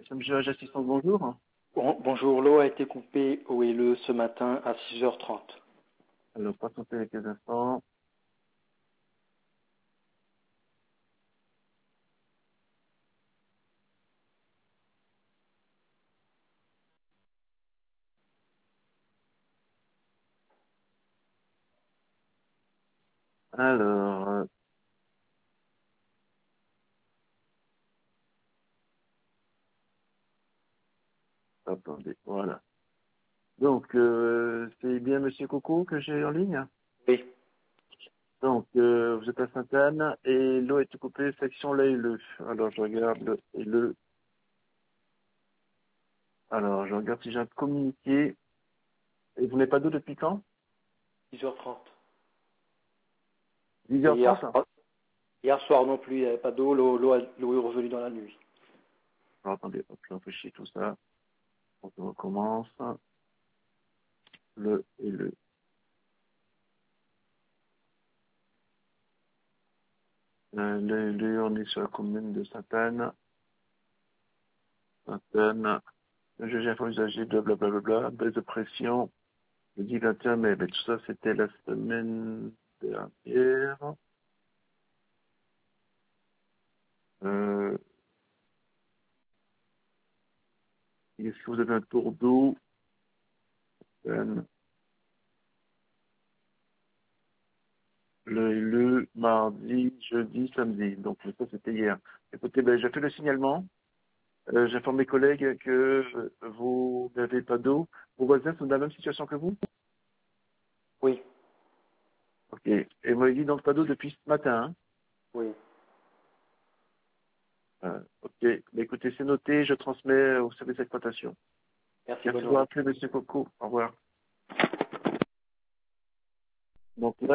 Monsieur l'agent assistant, bonjour. Bonjour, l'eau a été coupée au Helleu ce matin à 6h30. Alors, patientez quelques instants. Alors, attendez, voilà. Donc, c'est bien Monsieur Coco que j'ai en ligne. Oui, Donc, vous êtes à Sainte-Anne et l'eau est coupée section l'Helleu. Alors, je regarde le Helleu. Alors, je regarde si j'ai un communiqué. Et vous n'avez pas d'eau depuis quand? 6h30. Et 10h30. hier soir non plus, il n'y avait pas d'eau, l'eau est revenue dans la nuit. Alors, attendez, hop, je réfléchis tout ça. Donc, on recommence. Le Helleu. Le Helleu, on est sur la commune de Sainte-Anne. Sainte-Anne. Le juge info usager, blablabla, baisse de pression. Le 10 21 mai, mais tout ça c'était la semaine dernière. Euh, Est-ce que vous avez un tour d'eau? Le mardi, jeudi, samedi. Donc ça c'était hier. Écoutez, ben, j'ai fait le signalement. J'informe mes collègues que vous n'avez pas d'eau. Vos voisins sont dans la même situation que vous? Oui, Ok. Et vous m'avez dit donc pas d'eau depuis ce matin, hein? oui. Ok. Ben, écoutez, c'est noté, je transmets au service d'exploitation. Merci, Merci bonne de vous journée. rappeler, Monsieur Coco. Au revoir. Donc là,